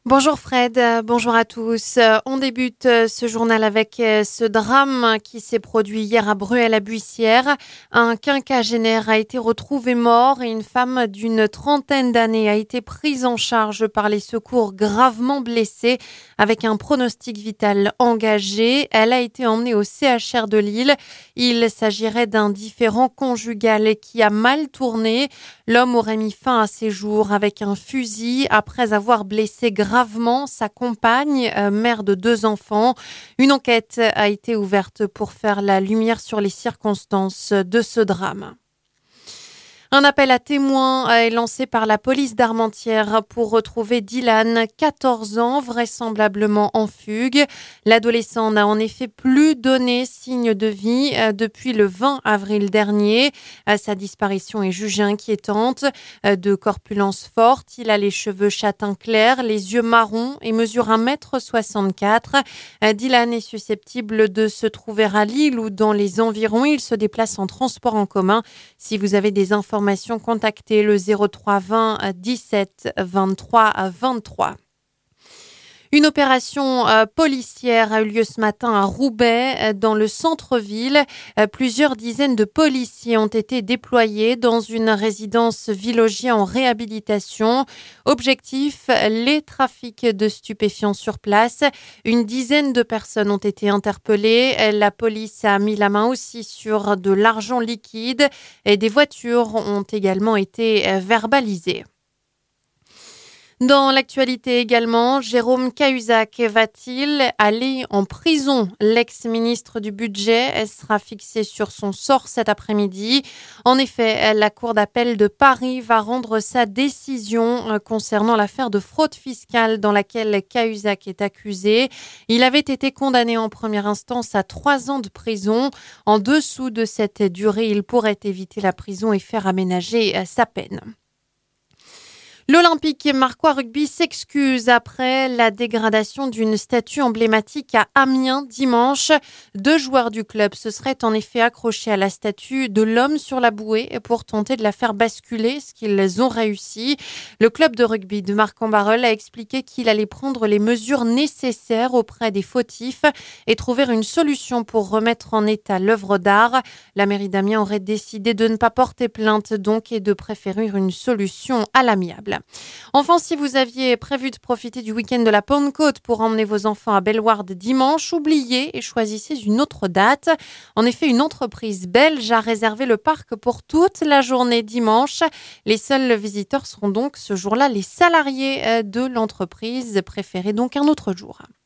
Bonjour Fred, bonjour à tous. On débute ce journal avec ce drame qui s'est produit hier à Bruay-la-Buissière. Un quinquagénaire a été retrouvé mort et une femme d'une trentaine d'années a été prise en charge par les secours gravement blessée avec un pronostic vital engagé. Elle a été emmenée au CHR de Lille. Il s'agirait d'un différend conjugal qui a mal tourné. L'homme aurait mis fin à ses jours avec un fusil après avoir blessé gravement sa compagne, mère de 2 enfants. Une enquête a été ouverte pour faire la lumière sur les circonstances de ce drame. Un appel à témoins est lancé par la police d'Armentières pour retrouver Dylan, 14 ans, vraisemblablement en fugue. L'adolescent n'a en effet plus donné signe de vie depuis le 20 avril dernier. Sa disparition est jugée inquiétante. De corpulence forte, il a les cheveux châtain clair, les yeux marrons et mesure 1,64 m. Dylan est susceptible de se trouver à Lille ou dans les environs. Il se déplace en transport en commun. Si vous avez des informations, contactez le 03 20 17 23 23. Une opération policière a eu lieu ce matin à Roubaix, dans le centre-ville. Plusieurs dizaines de policiers ont été déployés dans une résidence Villogier en réhabilitation. Objectif, les trafics de stupéfiants sur place. Une dizaine de personnes ont été interpellées. La police a mis la main aussi sur de l'argent liquide et des voitures ont également été verbalisées. Dans l'actualité également, Jérôme Cahuzac va-t-il aller en prison? L'ex-ministre du Budget sera fixé sur son sort cet après-midi. En effet, la Cour d'appel de Paris va rendre sa décision concernant l'affaire de fraude fiscale dans laquelle Cahuzac est accusé. Il avait été condamné en première instance à 3 ans de prison. En dessous de cette durée, il pourrait éviter la prison et faire aménager sa peine. L'Olympique Marcois Rugby s'excuse après la dégradation d'une statue emblématique à Amiens dimanche. 2 joueurs du club se seraient en effet accrochés à la statue de l'homme sur la bouée pour tenter de la faire basculer, ce qu'ils ont réussi. Le club de rugby de Marc-en-Barœul a expliqué qu'il allait prendre les mesures nécessaires auprès des fautifs et trouver une solution pour remettre en état l'œuvre d'art. La mairie d'Amiens aurait décidé de ne pas porter plainte donc et de préférer une solution à l'amiable. Enfin, si vous aviez prévu de profiter du week-end de la Pentecôte pour emmener vos enfants à Bellewaerde dimanche, oubliez et choisissez une autre date. En effet, une entreprise belge a réservé le parc pour toute la journée dimanche. Les seuls visiteurs seront donc ce jour-là les salariés de l'entreprise. Préférez donc un autre jour.